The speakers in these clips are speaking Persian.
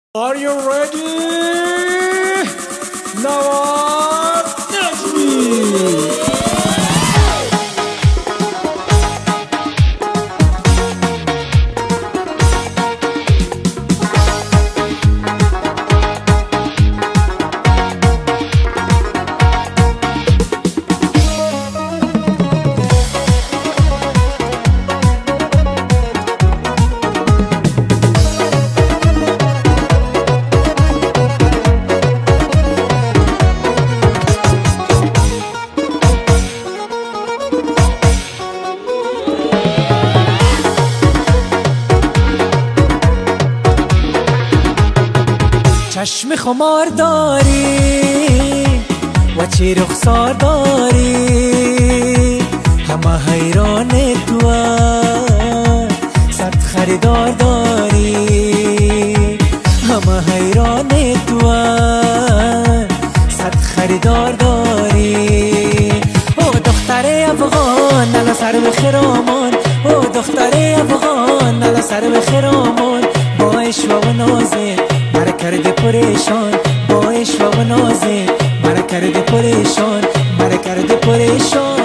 Are you ready? Nawar Najmi. چشم خمار داری و چه رخسار داری، همه حیران تو، صد خریدار داری. همه حیران تو، صد خریدار داری. او دختر افغان نلا سر به خرامان، او دختر افغان نلا سر به خرامان. با عشق و نازه مرا کرده پریشان، با عشق و نازه مرا کرده پریشان، مرا کرده پریشان.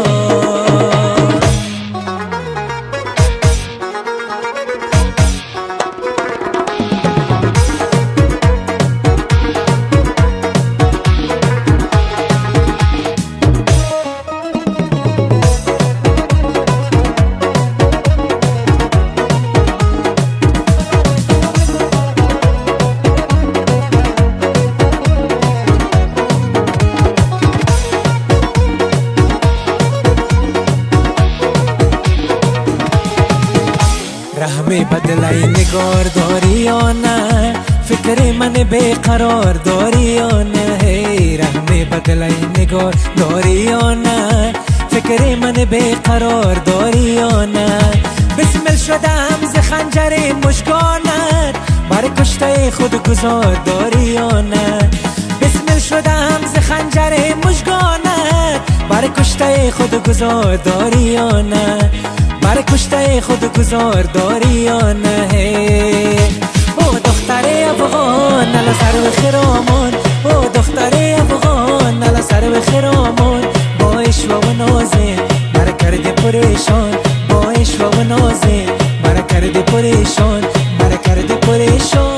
رحم بدلای نگار داری یا نه، فکر من بیقرار داری یا نه. هی رحم بدلای نگار داری یا نه، فکر من بیقرار داری یا نه. بسمل شدم ز خنجر مژگانت، بر کشته خود گذار داری یا نه. بسمل شدم ز خنجر مژگانت، بر کشته خود گذار داری یا نه. بر کشته خود گذار داری یا نه. او دختر افغان نلا سر به خرامان، او دختر افغان نلا سر به خرامان. با عشق و نازه مرا کرده پریشان، با عشق و نازه مرا کرده پریشان، مرا کرده پریشان.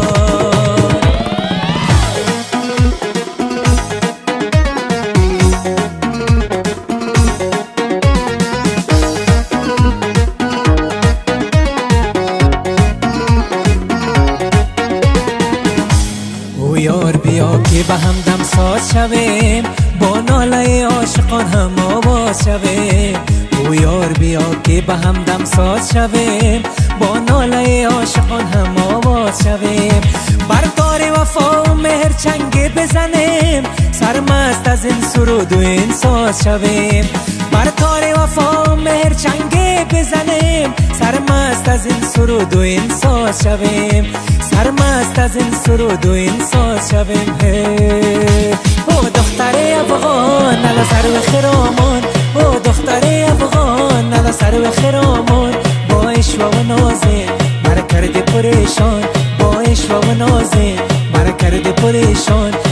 یار بیا که به هم دم ساز شویم، با ناله عاشقان هم آواز شویم. او یار بیا که به هم دم ساز شویم، با ناله عاشقان هم آواز شویم. بر تار وفا و مهر چنگی بزنیم، سرمست از این سرود و این ساز شویم. بر تار وفا و مهر چنگی بزنیم، سرمست از این سرود و این ساز شویم. سرمست از این سرود و این ساز شویم. او دختر افغان نلا سر به خرامان، او دختر افغان نلا سر به خرامان. با عشق و نازه مرا کرده پریشان، با عشق و نازه مرا کرده پریشان.